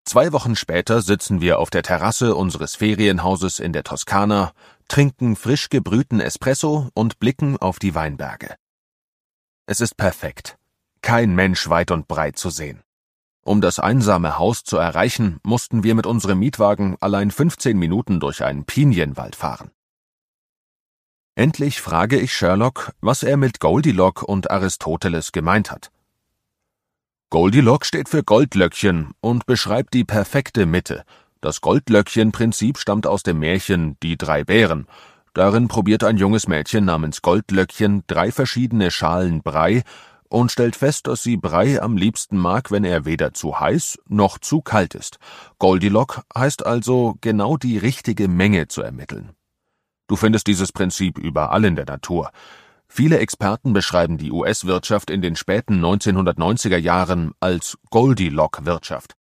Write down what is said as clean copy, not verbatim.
2 Wochen später sitzen wir auf der Terrasse unseres Ferienhauses in der Toskana, trinken frisch gebrühten Espresso und blicken auf die Weinberge. Es ist perfekt. Kein Mensch weit und breit zu sehen. Um das einsame Haus zu erreichen, mussten wir mit unserem Mietwagen allein 15 Minuten durch einen Pinienwald fahren. Endlich frage ich Sherlock, was er mit Goldilocks und Aristoteles gemeint hat. Goldilocks steht für Goldlöckchen und beschreibt die perfekte Mitte. Das Goldlöckchen-Prinzip stammt aus dem Märchen »Die 3 Bären«. Darin probiert ein junges Mädchen namens Goldlöckchen 3 verschiedene Schalen Brei und stellt fest, dass sie Brei am liebsten mag, wenn er weder zu heiß noch zu kalt ist. Goldilocks heißt also, genau die richtige Menge zu ermitteln. Du findest dieses Prinzip überall in der Natur. Viele Experten beschreiben die US-Wirtschaft in den späten 1990er Jahren als Goldilocks-Wirtschaft.